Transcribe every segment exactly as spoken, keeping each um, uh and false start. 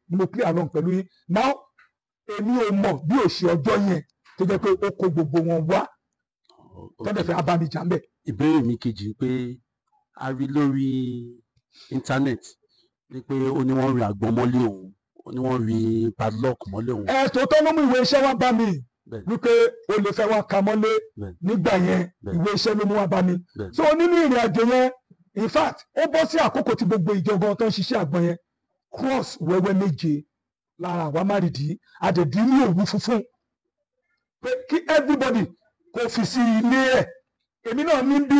ni mo play along pẹ̀lú yín now èmi ò mọ̀ bí ò ṣe ọjọ́ yẹn tó jẹ́ pé ó kó gbogbo wọn wá tọ́dẹ̀ fẹ́ abámijà ń bẹ̀. ìbéèrè mi kejì pé a rí lórí íńtánẹ́ẹ̀tì ní pé ó ní wọ́n rí àgbọ̀n mọ́lé òun ó ní wọ́n rí padlock mọ́lé òun. ẹ tòótọ́ ló mú ìwé iṣẹ́ wá bá mi wípé o lè fẹ́ wá ka mọ́lé nígbà yẹn ìwé iṣẹ́ ló mú wá bá mi so nínú ìrìn àjò yẹn in fact ó bọ́ sí àkókò tí gbogbo ìjọba tó ń ṣiṣẹ́ àgbọn yẹn cross wẹ́wẹ́ méje lára àwa márìdí àdèdí ní òwú funfun pé kí everybody kò fi sí ilé ẹ̀ èmi náà ní bí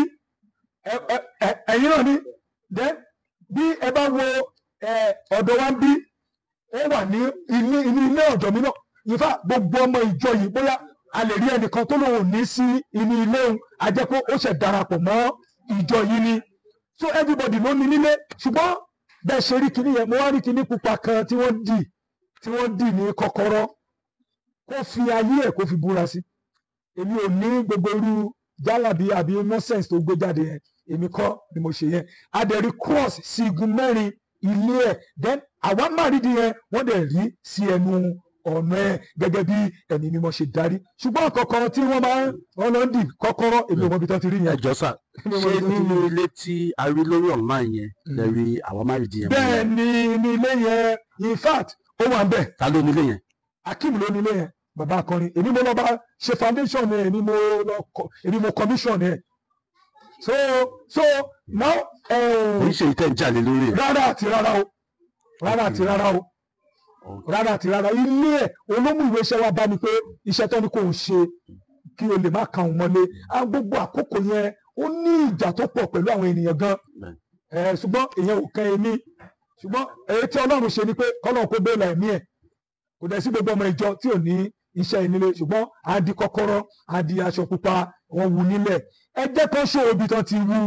ẹ̀yin náà ní then bí ẹ bá wo ọ̀dọ̀ wa ń bí ó wà ní ilé ilé ọ̀dọ̀ mi náà in fact gbogbo ọmọ ìjọ yìí bóyá a lè rí ẹnìkan tó lòun ní sí inú ilé òun a jẹ́ pé ó ṣẹ̀ darapọ̀ mọ́ ìjọ yìí ni so everybody ló ní nílé ṣùgbọ́n bẹ́ẹ̀ ṣe rí kinní yẹn mo wá rí kinní pupa kan tí wọ́n dì tí wọ́n dì ní kọ́kọ́rọ́ kó fi ayé ẹ̀ kó fi búra sí èmi ò ní gbogbo irú jálàbí àbí nonsense tó gbé jáde yẹn èmi kọ́ ni mo ṣe yẹn adẹ̀rí cross sí igun mẹ́rin ilé ẹ̀ then àwa márìdí yẹn wọ́n dẹ̀ rí sí ẹnu ọ̀nà ẹ̀ gẹ́gẹ́ bí ẹ̀mí mímọ́ ṣe darí ṣùgbọ́n kọ́kọ́rọ́ tí wọ́n máa ń lọ dì kọ́kọ́rọ́ èmi ò mọ ibi tó ti rí yẹn. ẹ jọ sà ṣé nínú ilé tí a rí lórí online yẹn lè rí àwa márìdí yẹn. bẹ́ẹ̀ ni ní ilé yẹn in fact ó wà ń bẹ̀. ta ló ní ilé yẹn. Akeem ló ní ilé yẹn bàbá akọrin èmi mo lọ bá ṣe foundation ẹ èmi mo lọ èmi mo commission ẹ so so now. kì í ṣe ìtẹ́ ìjàlè lórí ẹ̀. rárá àti rárá o rárá àti rárá o rárá àti rárá ilé ẹ̀ olómù ìwé iṣẹ́ wa bá mi pé iṣẹ́ tó ní kò ń ṣe kí o lè má ka òun mọ́lé á gbogbo àkókò yẹn ó ní ìjà tó pọ̀ pẹ̀lú àwọn ènìyàn gan ṣùgbọ́n èèyàn ò kàn èmi ṣùgbọ́n èyí tí Ọlọ́run ṣe ni pé kọ́lọ́run kó bẹ́ẹ̀ la ẹ̀mí ẹ̀ kò dẹ̀ sí gbogbo ọmọ ìjọ tí ò ní iṣẹ́ ìnílé ṣùgbọ́n á di kọ́kọ́rọ́ á di aṣọ pupa wọn wù nílẹ̀ ẹ jẹ́ kó ṣó ibi tán ti wú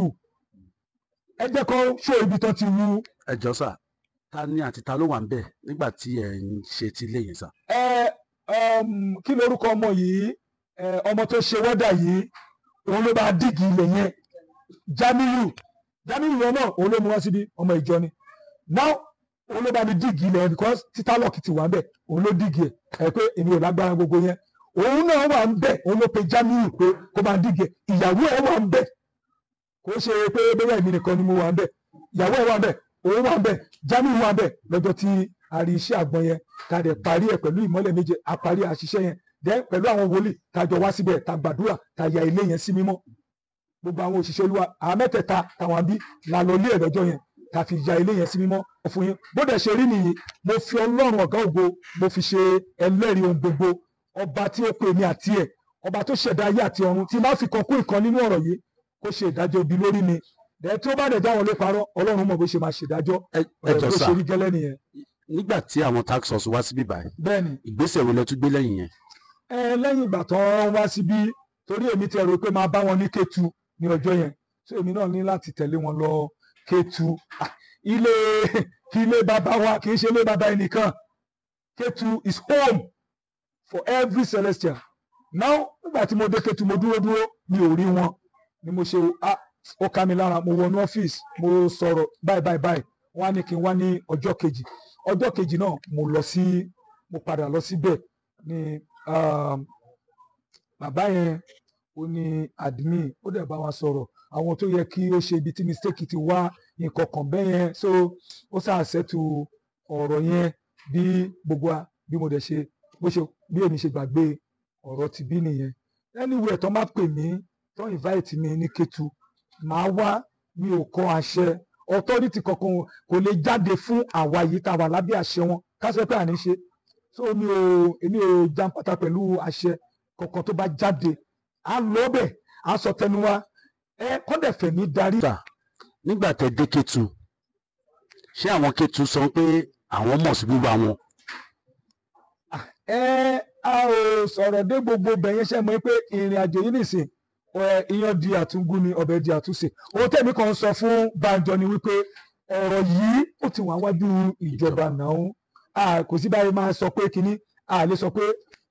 ẹ jẹ́ kó ṣó ibi tán ti wú. ẹ jọ sà ta ni àti ta ló wà ń bẹ̀ nígbà tí ẹ ń ṣe ti ilé yẹn sà. ẹ kí lorúkọ ọmọ yìí ọmọ tó ṣe wọ́dà yìí òun ló bá dìgì ilẹ̀ yẹn Jamiu Jamiu yẹn náà òun ló mú wọn síbi ọmọ ìjọ ni now òun ló bá mi dìgì ilẹ̀ because títà lọ́ọ̀kì ti wà ń bẹ̀ òun ló dìgì ẹ̀ ẹ̀ pé èmi ò lágbára gbogbo yẹn òun náà wà ń bẹ̀ òun ló pe Jamiu pé kó máa dìgì ẹ̀ ìyàwó ẹ̀ wà ń bẹ̀ kò ṣe pé bẹ́ẹ̀ èmi nìkan ni mo wà ń bẹ̀ ìyàwó ẹ̀ wà ń bẹ̀ òun wà ń bẹ̀ Jamiu wà ń bẹ̀ lọ́jọ́ tí a rí iṣẹ́ àgbọn yẹn ká dẹ̀ parí ẹ̀ pẹ̀lú ìmọ́lẹ̀ méje a parí àṣìṣe yẹn dẹ́ pẹ̀lú àwọn wòlíì tá a jọ wá síbẹ̀ tá a gbàdúrà tá a ya ilé yẹn sí mímọ́ gbogbo àwọn òṣìṣẹ́ olúwa àwọn mẹ́tẹ̀ẹ̀ta táwọn àbí la lọ ilé ẹ̀ lọ́jọ́ yẹn ká fi ya ilé yẹn sí mímọ́ fún yín bó dẹ̀ ṣe rí nìyí mo fi ọlọ́run ọ̀gá ògo mo fi ṣe ẹlẹ́rìí ohun gbogbo ọba tí ó pè mí àti ẹ̀ ọba tó ṣẹ̀dá ayé àti ọ̀run tí máa fi kan kún ìkan nínú ọ̀rọ̀ yìí kó ṣe ìdájọ́ ibi lórí mi dẹ̀ tí ó bá dẹ̀ já wọn lé parọ́ ọlọ́run mọ̀ bó ṣe máa ṣèdájọ́ ẹjọ́ bó sà ṣe rí gẹ́lẹ́ nìyẹn. nígbà tí àwọn tax force wá síbí báyìí bẹ́ẹ̀ni ìgbésẹ̀ wo lẹ tún gbé lẹ́yìn yẹn. ẹ lẹ́yìn ìgbà tó wá síbí torí èmi ti rò pé máa bá wọn ní Kétu ní ọjọ́ yẹn so èmi náà ní láti tẹ̀lé wọn lọ Kétu ilé ilé bàbá wa kì í ṣe ilé bàbá ẹnìkan Kétu is home for every celestial now nígbà tí mo dé Kétu mo dúró dúró mi ò rí wọn ni mo ṣe ah ó ká mi lára mo wọnú ọ́fíìsì mo sọ̀rọ̀ báyìí báyìí báyìí wọ́n á ní kí n wá ní ọjọ́ kejì ọjọ́ kejì náà mo lọ sí mo padà lọ síbẹ̀ ni bàbá yẹn ó ní admin ó dẹ̀ bá wa sọ̀rọ̀ àwọn tó yẹ kí ó ṣe ibi tí mistake ti wá nǹkan kan bẹ́ẹ̀ yẹn so ó ṣàṣẹ́tù ọ̀rọ̀ yẹn bí gbogbo wa bí mo dẹ̀ ṣe bó ṣe bí èmi ṣe gbàgbé ọ̀rọ̀ ti bí nìyẹn anyway tó má pè mí tó invite mi ní Kétu màá wá mi ò kọ àṣẹ authority kankan kò lè jáde fún àwa yìí tá a wà lábẹ́ àṣẹ wọn ká sọ pé àní ṣe so mi ò èmi ò jàǹpátá pẹ̀lú àṣẹ kankan tó bá jáde à ń lọ bẹ̀ à ń sọ tẹnu wa ẹ kọ́ndẹ̀ fẹ̀mí darí. nígbà tẹ dé Kétu ṣé àwọn Kétu sọ pé àwọn mọ̀ sí wíwá wọn. ẹ a ò sọ̀rọ̀ dé gbogbo bẹ̀yẹn ṣe mọ́ pé ìrìn àjò yìí nìsín iyán di àtúngún ni ọbẹ̀ di àtúnṣe owó tẹ̀mí kan sọ fún Banjo ni wípé ọ̀rọ̀ yìí ó ti wà wájú ìjọba náà kò sí báyìí máa sọ pé kínní a lè sọ pé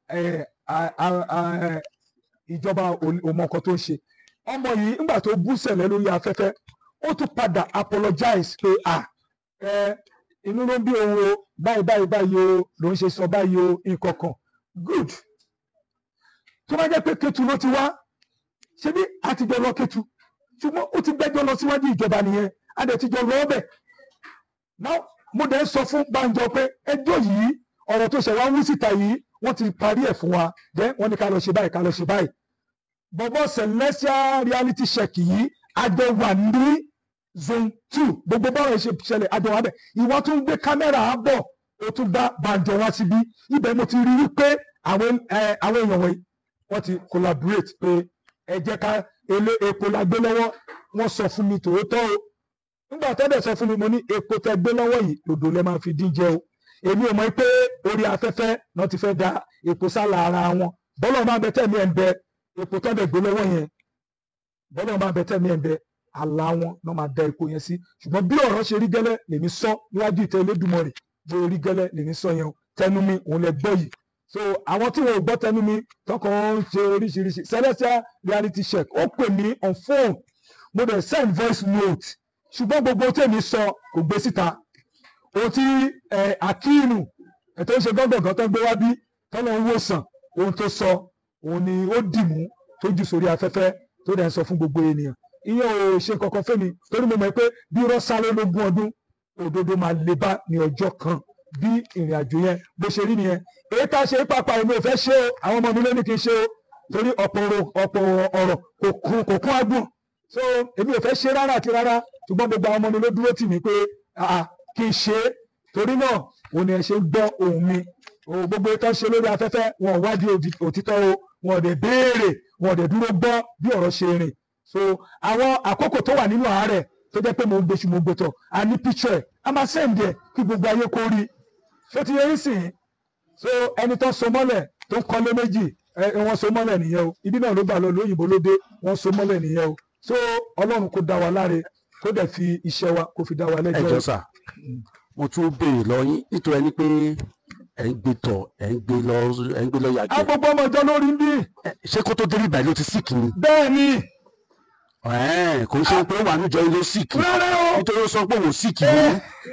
ìjọba ò mọ nǹkan tó ń ṣe ọmọ yìí nígbà tó bú sẹ̀lẹ̀ lórí afẹ́fẹ́ ó tún padà apologize pé inú ló ń bí òun o báyìí báyìí báyìí o ló ń ṣe sọ báyìí o nǹkan kan good tó bá jẹ́ pé Kétu ló ti wá ṣebí àtijọ́ lọ Kétu ṣùgbọ́n ó ti gbẹ́jọ́ lọ síwájú ìjọba nìyẹn a dẹ̀ ti jọ lọ ọbẹ̀ náà mo dẹ̀ ń sọ fún Banjo pé ẹjọ́ yìí ọ̀rọ̀ tó ṣẹ̀ wá wú síta yìí wọ́n ti parí ẹ̀ fún wa dẹ́ wọ́n ní ká lọ ṣe báyìí ká lọ ṣe báyìí bọ̀bọ̀ Celestial reality check yìí àjọ wà ní zone two gbogbo bọ́ọ̀rọ̀ ṣe ṣẹlẹ̀ àjọ wà bẹ̀ ìwọ tún gbé kámẹ́rà á bọ̀ ó tún bá Banjo wá síbí ibẹ̀ mo ti rí i pé àwọn èèyàn wọ̀nyí wọ́n ti collaborate pé ẹ jẹ́ ká ilé epo la gbé lọ́wọ́ wọ́n sọ fún mi tòótọ́ o nígbà tó dẹ̀ sọ fún mi mo ní epo tẹ gbé lọ́wọ́ yìí lòdò lẹ máa fi dín jẹ o èmi ò mọ̀ pé orí afẹ́fẹ́ náà ti fẹ́ da epo sálà ara wọn bọ́lọ̀ máa bẹ tẹ̀mí ẹ̀ ń bẹ epo tó dẹ̀ gbé lọ́wọ́ yẹn bọ́lọ̀ máa bẹ tẹ̀mí ẹ̀ ń bẹ àlá wọn náà máa da epo yẹn sí ṣùgbọ́n bí ọ̀rọ̀ ṣe rí gẹ́lẹ́ lèmi sọ níwájú ìtẹ́ Elédùmarè bó rí gẹ́lẹ́ lèmi sọ yẹn o tẹnu mi òun lẹ gbọ́ yìí so àwọn tí wọn ò gbọ́ tẹnu mi tọkàn ń ṣe oríṣiríṣi Celestial reality check ó pè mí on phone mo dẹ̀ send voice note ṣùgbọ́n gbogbo tèmi sọ kò gbé síta ohun tí Akíìnù ètò ìṣe gángan tó ń gbé wá bí tọ́lọ́ ń wòsàn ohun tó sọ òun ni ó dìmú tó jù sórí afẹ́fẹ́ tó dẹ̀ ń sọ fún gbogbo ènìyàn ìyẹn ò ṣe kankan fẹ́mi torí mo mọ̀ pé bí rọ́ṣálẹ́ lógún ọdún òdodo máa le bá ní ọjọ́ kan bí ìrìn àjò yẹn bó ṣe rí nìyẹn èyí tá a ṣe pàpà èmi ò fẹ́ ṣe o àwọn ọmọ mi ló ní kí n ṣe o torí ọ̀pọ̀ ọ̀rọ̀ kò kún agbọ̀n so èmi ò fẹ́ ṣe rárá àti rárá ṣùgbọ́n gbogbo àwọn ọmọ mi ló dúró tì mí pé kí n ṣe é torí náà òun ni ẹ ṣe ń gbọ́ ohùn mi gbogbo ìtàn ṣe lórí afẹ́fẹ́ wọn ò wádìí òtítọ́ o wọn ò dẹ̀ béèrè wọn ò dẹ̀ dúró gbọ́ bí ọ̀rọ̀ ṣe rìn so àwọn àkókò tó wà nínú àárẹ̀ tó jẹ́ pé mo ń gbèsù mo ń gbètọ̀ a ní picture ẹ̀ a máa send ẹ̀ kí gbogbo ayé kó rí ṣé ti yẹ yín sìn so ẹni tó so mọ́lẹ̀ tó ń kọ́lé méjì wọ́n so mọ́lẹ̀ nìyẹn o ibi náà ló gbà lọ lóyìnbó ló dé wọ́n so mọ́lẹ̀ nìyẹn o so Ọlọ́run kó dá wa láre kó dẹ̀ fi iṣẹ́ wa kó fi dá wa lẹ́jọ́. ẹ jọ sà mo tún béèrè lọ yín nítorí ẹni pé ẹ ń gbé tọ̀ ẹ ń gbé lọ ẹ ń gbé lọ yàgbẹ́. agbogbo ọmọ ìjọ lórí ń bí. ṣé kó tó dé ibà ló ti síkì ni. bẹ́ẹ̀ ni. kò ń ṣe pé wà níjọ ilé síkì nítorí ó sọ pé òun síkì ni.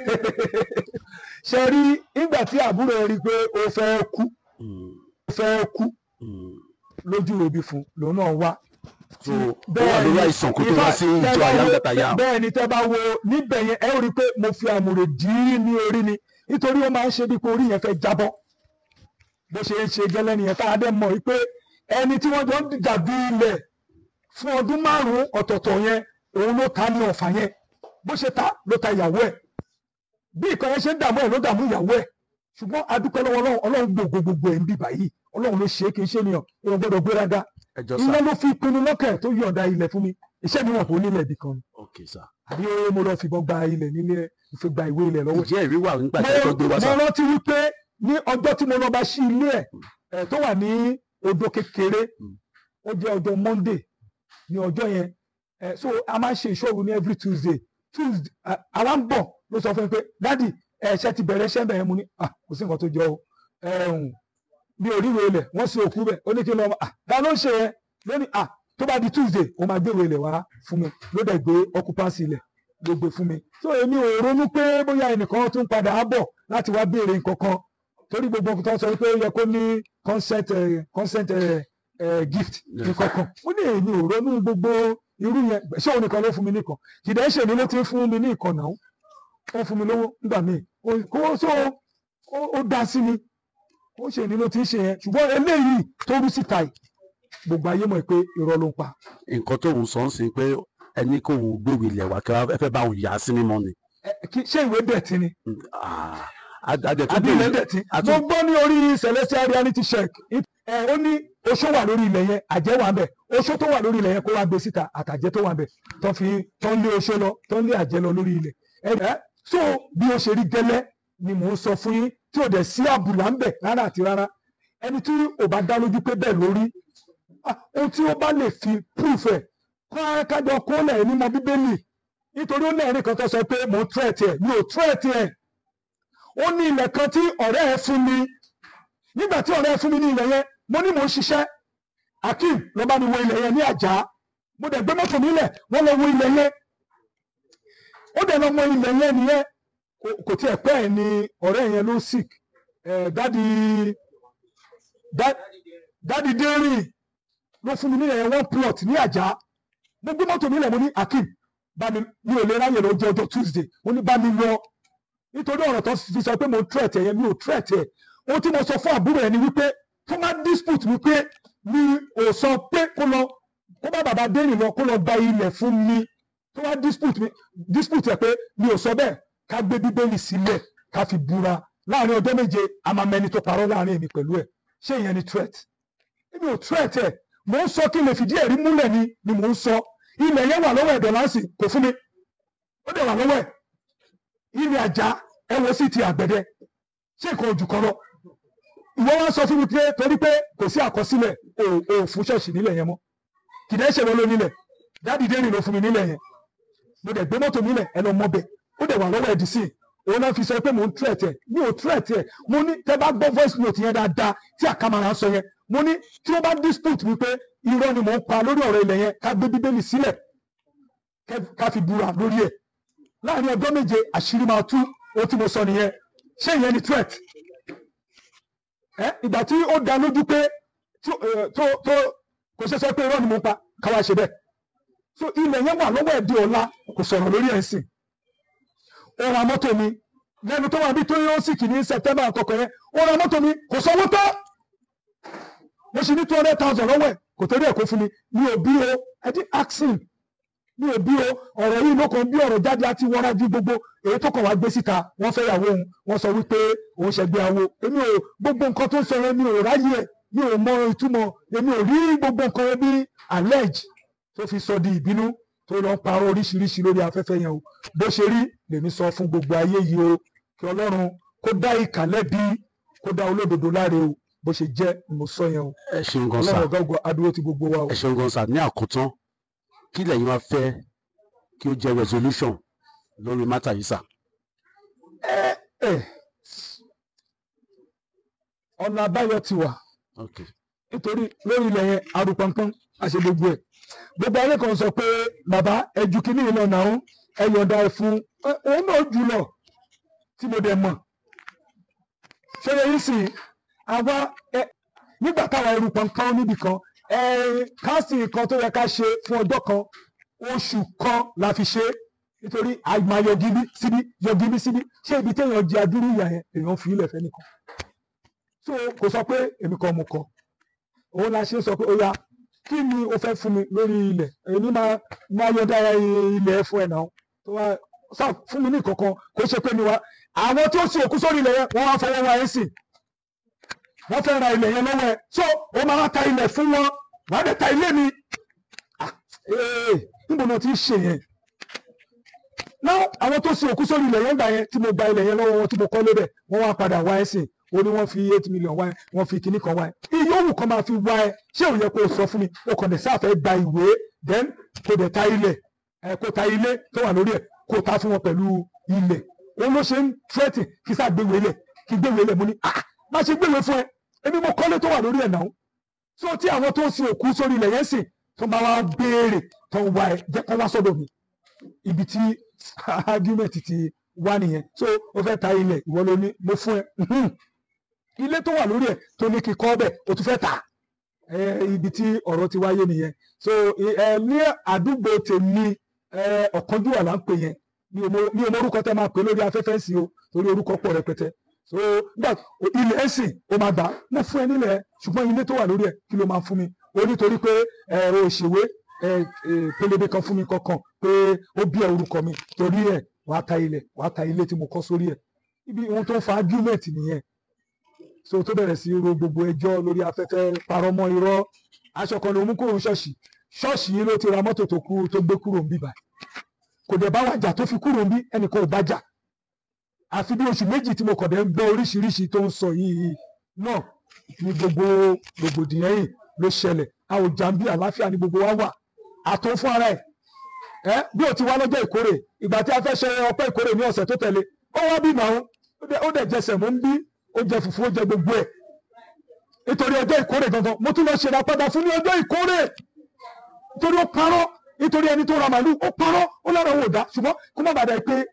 ṣe rí ìgbà tí àbúrò ẹ rí i pé ó fẹ́ kú ó fẹ́ kú lójú òbí fún lòun náà wá. so ó wà lórí àìsàn kó tó wá sí ìjọ àyàngàtà yà. bẹ́ẹ̀ ni tẹ́ bá wo níbẹ̀ yẹn ẹ ó rí i pé mo fi àmùrè dì í ní orí ni nítorí ó máa ń ṣe bí pé orí yẹn fẹ́ jábọ́ bó ṣe ń ṣe gẹ́lẹ́ nìyẹn tá a dẹ̀ mọ̀ wípé ẹni tí wọ́n jọ ń dàbí ilẹ̀ fún ọdún márùn-ún ọ̀tọ̀ọ̀tọ̀ yẹn òun ló ta ní ọ̀fà yẹn bó ṣe ta ló ta ìyàwó ẹ̀ bí ìkan yẹn ṣe ń dààmú ẹ̀ ló dààmú ìyàwó ẹ̀ ṣùgbọ́n adúpẹ́ lọ́wọ́ ọlọ́run ọlọ́run gbogbo gbogbo ẹ̀ ń bì báyìí ọlọ́run ló ṣe é kì í ṣe ènìyàn èèyàn gbọ́dọ̀ gbéraga iná ló fi pinnu lọ́kẹ̀ tó yọ̀ǹda ilẹ̀ fún mi iṣẹ́ mi wọ̀n kó nílẹ̀ ibì kan àbí mo lọ fìbọn gba ilẹ̀ nílé ìfẹ́ gba ìwé ilẹ̀ lọ́wọ́. ìjẹ́ ìrí wà nígbà tí wọ́n gbé wá sá. mo rántí wípé ní ọjọ́ tí mo lọ bá ṣí ilé ẹ̀ tó wà ní odò kékeré ó jẹ́ ọjọ́ Monday ní ọjọ́ yẹn so a máa ń ṣe ìṣòro ní every Tuesday Tuesday àwa ń bọ̀ ló sọ fún mi pé dádì ẹ̀ṣẹ̀ ti bẹ̀rẹ̀ ṣẹ́ bẹ̀rẹ̀ mu ní kò sí nǹkan tó jọ o mi ò rí ìwé ilẹ̀ wọ́n sì òkú bẹ̀ ó ní kí n lọ dá ló ń ṣe yẹn lónìí tó bá di Tuesday ó máa gbé ìwé ilẹ̀ wá fún mi ló dẹ̀ gbé occupancy ilẹ̀ ló gbé fún mi so èmi ò ronú pé bóyá ẹnìkan tún padà á bọ̀ láti wá béèrè nǹkan kan torí gbogbo nǹkan tó sọ pé ó yẹ kó ní consent consent gift nǹkan kan ó ní èmi ò ronú gbogbo irú yẹn ṣé òun nìkan ló fún mi nìkan kìdá ẹ̀ṣẹ̀ mi ló ti fún mi ní ìkan náà ó fún mi lówó nígbà míì kó so ó dá sí mi ó ṣe ní ló ti ń ṣe yẹn ṣùgbọ́n eléyìí tó rú síta yìí gbogbo ayé mọ̀ pé irọ́ ló ń pa. nǹkan tó ń sọ ń sìn pé ẹni kò ń gbèrò ilẹ̀ wa kí wọ́n fẹ́ bá òun yà á sí mímọ́ ni. ṣé ìwé dẹ̀tí ni. àbí ilẹ̀ dẹ̀tí. mo gbọ́ ní orí Celestial reality check ó ní oṣó wà lórí ilẹ̀ yẹn àjẹ́ wà bẹ̀ oṣó tó wà lórí ilẹ̀ yẹn kó wá gbé síta àtàjẹ́ tó wà bẹ̀ tó fi tó ń lé oṣó lọ tó ń lé àjẹ́ lọ lórí ilẹ̀ ẹ̀ so bí ó ṣe rí gẹ́lẹ́ ni mò ń sọ fún yín tí ò dẹ̀ sí àbùlà ń bẹ̀ rárá àti rárá ẹni tí ò bá dá lójú pé bẹ́ẹ̀ lórí ohun tí ó bá lè fi proof ẹ̀ kọ́ kájọ kó lẹ̀ nínú bíbélì nítorí ó lẹ́ẹ̀rí kan tó sọ pé mò ń threat ẹ̀ mi ò threat ẹ̀ ó ní ilẹ̀ kan tí ọ̀rẹ́ ẹ̀ fún mi nígbà tí ọ̀rẹ́ ẹ̀ fún mi ní ilẹ̀ yẹn mo ní mò ń ṣiṣẹ́ Akeem ló bá mi wo ilẹ̀ yẹn ní àjà mo dẹ̀ gbé mọ́tò mi lẹ̀ wọ́n lọ wo ilẹ̀ yẹn ó dẹ̀ lọ mọ ilẹ̀ yẹn nìyẹn kò tiẹ̀ pẹ́ ẹ̀ ni ọ̀rẹ́ yẹn ló sick dádì dádì dérìn ló fún mi nílẹ̀ yẹn one plot ní àjà mo gbé mọ́tò mi lẹ̀ mo ní Akeem bá mi mi ò lè ráyè lọ jẹ́ ọjọ́ Tuesday mo ní bá mi lọ nítorí ọ̀rọ̀ tó fi sọ pé mo threat ẹ̀ yẹn mi ò threat ẹ̀ ohun tí mo sọ fún àbúrò ẹ̀ ni wípé tó má dispute wípé mi ò sọ pé kó lọ kó bá bàbá dérìn lọ kó lọ gba ilẹ̀ fún mi tó wá dispute mi dispute ẹ̀ pé mi ò sọ bẹ́ẹ̀ ká gbé bíbélì sílẹ̀ ká fi búra láàrin ọjọ́ méje a máa mẹni tó parọ́ láàrin èmi pẹ̀lú ẹ̀ ṣé ìyẹn ni threat èmi ò threat ẹ̀ mò ń sọ kí n lè fìdí ẹ̀rí múlẹ̀ ni ni mò ń sọ ilẹ̀ yẹn wà lọ́wọ́ ẹ̀dọ̀ láǹsì kò fún mi ó dẹ̀ wà lọ́wọ́ ẹ̀ ilẹ̀ àjà ẹ wo sí ti àgbẹ̀dẹ ṣé nǹkan ojú kan lọ ìwọ wá sọ fún mi pé torí pé kò sí àkọsílẹ̀ o fún ṣọ́ọ̀ṣì nílẹ̀ yẹn mọ́ kìdẹ́ ṣe lọ́lọ́ nílẹ̀ dáàdì dérìn ló fún mi nílẹ̀ yẹn mo dẹ̀ gbé mọ́tò nílẹ̀ ẹ lọ mọ́ bẹ̀ ó dẹ̀ wà lọ́wọ́ ẹ̀dì sí i òun náà fi sọ pé mò ń threat ẹ̀ mi ò threat ẹ̀ mo ní tẹ́ bá gbọ́ voice note yẹn dáadáa tí àkàmàrà sọ yẹn mo ní tí wọ́n bá dispute mi pé irọ́ ni mò ń pa lórí ọ̀rọ̀ ilẹ̀ yẹn ká gbé bíbélì sílẹ̀ ká fi búra lórí ẹ̀ láàrin ọjọ́ méje àṣírí máa tú ó tí mo sọ nìyẹn ṣé ìyẹn ni threat ẹ ìgbà tí ó dá lójú pé tó tó kò ṣe sọ pé irọ́ ni mò ń pa káwá ṣe bẹ́ẹ̀ so ilẹ̀ yẹn wà lọ́wọ́ ẹ̀dí ọ̀la kò sọ̀rọ̀ lórí ẹ̀ ń sìn ó ra mọ́tò mi lẹ́nu tó wà bí tó yóò sì kì ní September àkọ́kọ́ yẹn ó ra mọ́tò mi kò sanwó tó mo ṣe ní two hundred thousand lọ́wọ́ ẹ̀ kò torí ẹ̀ kó fún mi mi ò bí o I did ask him mi ò bí o ọ̀rọ̀ yìí ló kàn bí ọ̀rọ̀ jáde àti wọ́nra ju gbogbo èyí tó kàn wá gbé síta wọ́n fẹ́ yàwó òun wọ́n sọ wípé òun ṣẹ̀gbẹ́ àwo èmi ò gbogbo nǹkan tó ń sọ yẹn mi ò ráyè ẹ̀ mi ò mọ ìtumọ̀ èmi ò rí gbogbo nǹkan yẹn bí allege tó fi sọ di ìbínú tó lọ ń parọ́ oríṣiríṣi lórí afẹ́fẹ́ yẹn o bó ṣe rí lèmi sọ fún gbogbo ayé yìí o kí Ọlọ́run kó dá ìkà lẹ́bi kó dá olódodo láre o bó ṣe jẹ́ ni mo sọ yẹn o ẹ ṣeun gan sa Ọlọ́run ọ̀gá ògo adúró ti gbogbo wa o. ẹ ṣeun gan sa ní àkótán kí lẹ́yìn máa fẹ́ kí ó jẹ́ resolution lórí mátà yìí sà. ẹ ẹ ọ̀nà àbáyọ ti wà nítorí lórí ilẹ̀ yẹn arúpọ̀npọ̀n àṣẹ gbogbo ẹ̀ gbogbo ayé kan sọ pé bàbá ẹjú kínní ìlọ náà ẹ yọ̀ǹda ẹ fún òun náà jù lọ tí mo dẹ̀ mọ̀ ṣé yẹn sì àwa ẹ nígbà táwa ẹrù pọ̀npọ̀n níbì kan ẹ káàsì kan tó yẹ ká ṣe fún ọjọ́ kan oṣù kan la fi ṣe nítorí àìmọ̀ yọgíbí síbí yọgíbí síbí ṣé ibi téèyàn jẹ adúrú ìyà yẹn èèyàn fi ilẹ̀ fẹ́ nìkan so kò sọ pé èmi kan mo kọ òun la ṣe sọ pé ó yá kí ni o fẹ́ fún mi lórí ilẹ̀ èmi máa máa yọ dára ilẹ̀ fún ẹ̀ náà tó wá sá fún mi ní kankan kó ṣe pé mi wá àwọn tí ó sì òkú sórí ilẹ̀ yẹn wọ́n wá fọwọ́ wa ẹ̀ sìn wọ́n fẹ́ ra ilẹ̀ yẹn lọ́wọ́ ẹ̀ so ó máa ta ilẹ̀ fún wọn wàá dẹ̀ ta ilé mi níbo ni wọ́n ti ń ṣe yẹn náà àwọn tó sì òkú sórí ilẹ̀ yẹn gbà yẹn tí mo gba ilẹ̀ yẹn lọ́wọ́ wọn tí mo kọ́ lébẹ̀ wọ́n wá padà wá ẹ̀ sìn ó ní wọ́n fi eight million wá ẹ wọ́n fi kinní kan wá ẹ iye òwò kan máa fi wá ẹ ṣé ò yẹ kó o sọ fún mi o kàn dé sáfẹ́ gba ìwé then kó dẹ̀ ta ilẹ̀ ẹ kó ta ilé tó wà lórí ẹ kó ta fún wọn pẹ̀lú ilẹ̀ òun ló ṣe ń tírẹ́tì kí sá gbéwèé lẹ̀ kí gbéwèé lẹ̀ mo ní ah má ṣe gbéwèé fún ẹ èmi mo kọ́lé tó wà lórí ẹ̀ náà so tí àwọn tó ń sin òkú sórí ilẹ̀ yẹn sìn tó máa wá béèrè tó wá ẹ jẹ́ kó wá sọ́dọ̀ mi ibi tí argument ti wá nìyẹn so o fẹ́ ta ilẹ̀ ìwọ ló ní mo fún ẹ ilé tó wà lórí ẹ̀ tó ní kí kọ́ bẹ̀ o tún fẹ́ tà ibi tí ọ̀rọ̀ ti wáyé nìyẹn so ní àdúgbò tèmi ọ̀kánjúwà là ń pè yẹn ní ọmọ orúkọ tẹ́ máa pè lórí afẹ́fẹ́ sí o torí orúkọ pọ̀ rẹpẹtẹ so nígbà ilẹ̀ ẹ̀sìn o máa gbà mo fún ẹ nílẹ̀ ṣùgbọ́n ilé tó wà lórí ẹ̀ kí ló máa fún mi o nítorí pé o ṣèwé pélébé kan fún mi kankan pé ó bí ẹ orúkọ mi torí ẹ̀ wàá ta ilẹ̀ wàá ta ilé tí mo kọ́ sórí ẹ̀ ibi ohun tó ń fa argument nìyẹn so tó bẹ̀rẹ̀ sí ro gbogbo ẹjọ́ lórí afẹ́fẹ́ parọ́ mọ́ irọ́ aṣọ kan ló mú kúrò ṣọ́ọ̀ṣì ṣọ́ọ̀ṣì yìí ló ti ra mọ́tò tó kú tó gbé kúrò ń bí báyìí kò dẹ̀ bá wàjà tó fi kúrò ń bí ẹnìkan ò bá jà àfi bí oṣù méjì tí mo kọ̀ dẹ̀ ń gbọ́ oríṣiríṣi tó ń sọ yìí náà ní gbogbo rògbòdìyàn yìí ló ṣẹlẹ̀ a ò jà ń bí àlàáfíà ní gbogbo wa wà àtò fún ara ẹ̀ ẹ́ bí o ti wá lọ́jọ́ ìkórè ìgbà tí a fẹ́ ṣe ọpẹ́ ìkórè ní ọ̀sẹ̀ tó tẹ̀lé ó wá bí màá ó dẹ̀ jẹsẹ̀ mú ń bí ó jẹ fùfú ó jẹ gbogbo ẹ̀ nítorí ọjọ́ ìkórè gangan mo tún lọ ṣe ìràpadà fún ní ọjọ́ ìkórè nítorí ó parọ́ nítorí ẹni tó ra màálù ó parọ́ ó lára owó dá ṣùgbọ́n kó má bàdà pé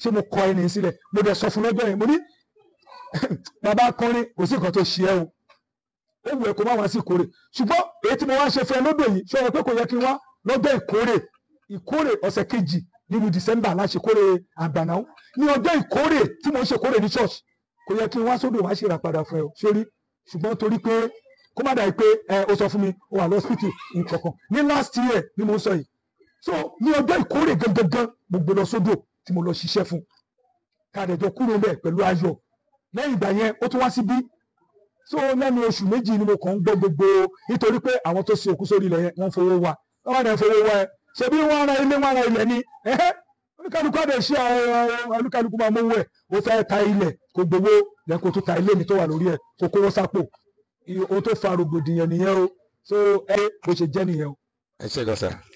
ṣé mo kọ ẹni sílẹ̀ mo dẹ̀ sọ fún lọ́jọ́ yẹn mo ní bàbá akọrin kò sí nǹkan tó ṣe ẹ́ o ó wù ẹ́ kó má wá sí ìkórè ṣùgbọ́n èyí tí mo wá ṣe fún ẹ lọ́dọ̀ yìí ṣé o rò pé kò yẹ kí n wá lọ́jọ́ ìkórè ìkórè ọ̀sẹ̀ kejì nínú December láṣẹ kórè àgbànáwó ní ọjọ́ ìkórè tí mo ń ṣe kórè ní church kò yẹ kí n wá sódò wá ṣe ìràpadà fún ẹ o sórí ṣùgbọ́n torí pé kó má dàí pé ẹ o sọ fún mi o wà lọ́sítì nǹkankan ní last year ni mo ń sọ yìí so ní ọjọ́ ìkórè gangan mo gbé lọ sódò tí mo lọ ṣiṣẹ́ fún kàdẹ̀jọ kúrò bẹ́ẹ̀ pẹ̀lú ayọ̀ lẹ́yìn ìgbà yẹn ó tún wá síbí so lẹ́nu oṣù méjì ni mo kàn ń gbọ́ gbogbo nítorí pé àwọn tó ṣe òkú sórí ilẹ̀ yẹn wọ́n fowó wa wọ́n wá dẹ̀ fowó wa ẹ ṣebí wọ́n ara ilé wọ́n ara ilẹ̀ ni olúkálukú àdé ṣe àwọn olúkálukú máa mówó ẹ̀ ó fẹ́ ta ilẹ̀ kó gbowó yẹn kó tó ta ilé mi tó wà lórí ẹ̀ kó kówó sápò o tó fa rògbòdìyàn nìyẹn o so ẹ bó ṣe jẹ́ nìyẹn o. ẹ ṣe lọ sá.